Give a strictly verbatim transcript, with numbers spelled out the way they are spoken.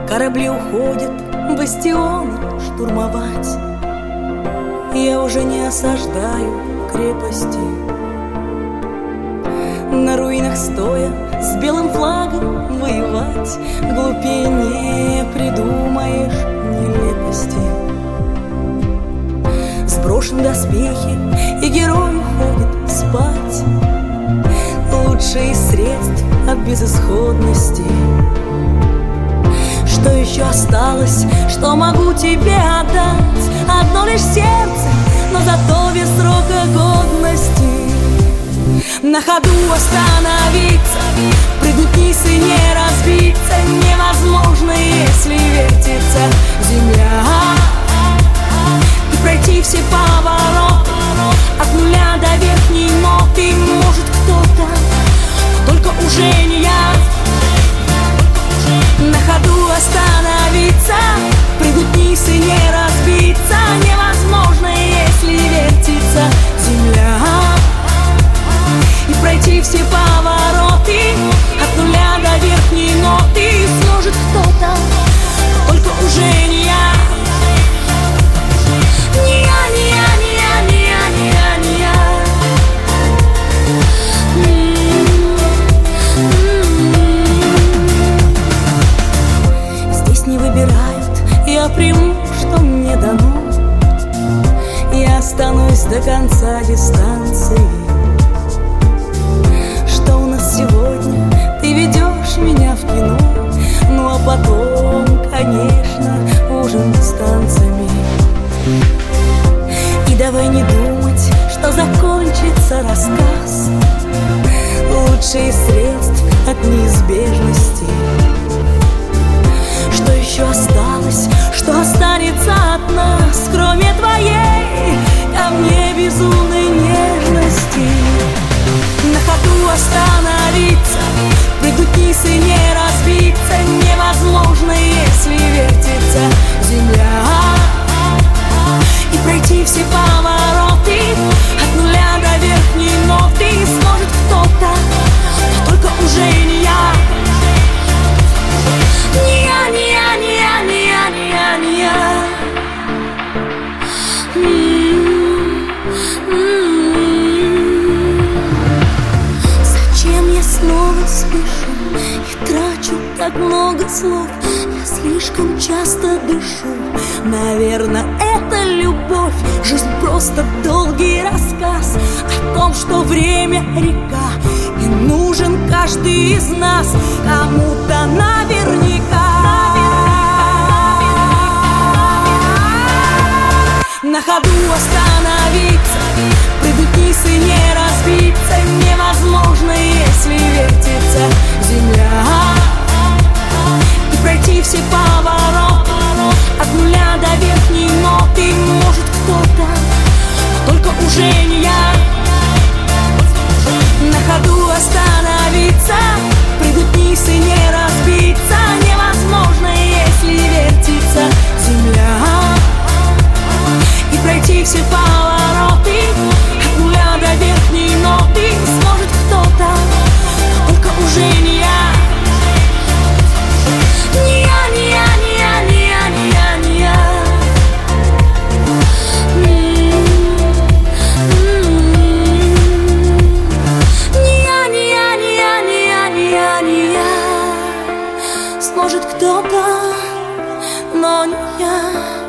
Корабли уходят бастионы штурмовать. Я уже не осаждаю крепости. На руинах стоя с белым флагом воевать глупее не придумаешь нелепости. Сброшены доспехи, и герой уходит спать. Лучший из средств от безысходности. Что еще осталось, что могу тебе отдать? Одно лишь сердце, но зато без срока годности. На ходу остановиться, прыгнуть вниз и не разбиться невозможно, если вертится земля. И пройти все повороты от нуля до верхней ноты может кто-то, только уже не я. На ходу остановиться, прыгнуть вниз и не разбиться невозможно, если вертится земля. И пройти все повороты от нуля до верхней ноты сможет кто-то, только уже не я. Не я, не я, не я, не я, не я, не я. Здесь не выбирают, я приму, что мне дано. Я останусь до конца дистанции. Сегодня ты ведешь меня в кино, ну а потом, конечно, ужин с танцами. И давай не думать, что закончится рассказ. Лучший из средств от неизбежности. Что еще осталось, что останется от нас, кроме твоей ко мне безумной нежности? На ходу остановиться, прыгнуть вниз и не разбиться невозможно, если вертится земля. И пройти все повороты от нуля до верхней ноты сможет кто-то, но только уже не я. Не я, не я, не я, не я, не я, не я. Снова спешу и трачу так много слов. Я слишком часто дышу. Наверное, это любовь. Жизнь просто долгий рассказ о том, что время река, и нужен каждый из нас кому-то наверняка. На ходу остановиться, прыгнуть вниз и не разбиться невозможно, если вертится земля. И пройти все повороты от нуля до верхней ноты может кто-то, только уже не я. На ходу остановиться, прыгнуть вниз и не разбиться невозможно, если вертится земля. И пройти все повороты от нуля до верхней ноты сможет кто-то, только уже не я. Не я, не я, не я, не я, не я, не я. Не я, не я, не я, не я, не я, не я. Сможет кто-то, но не я.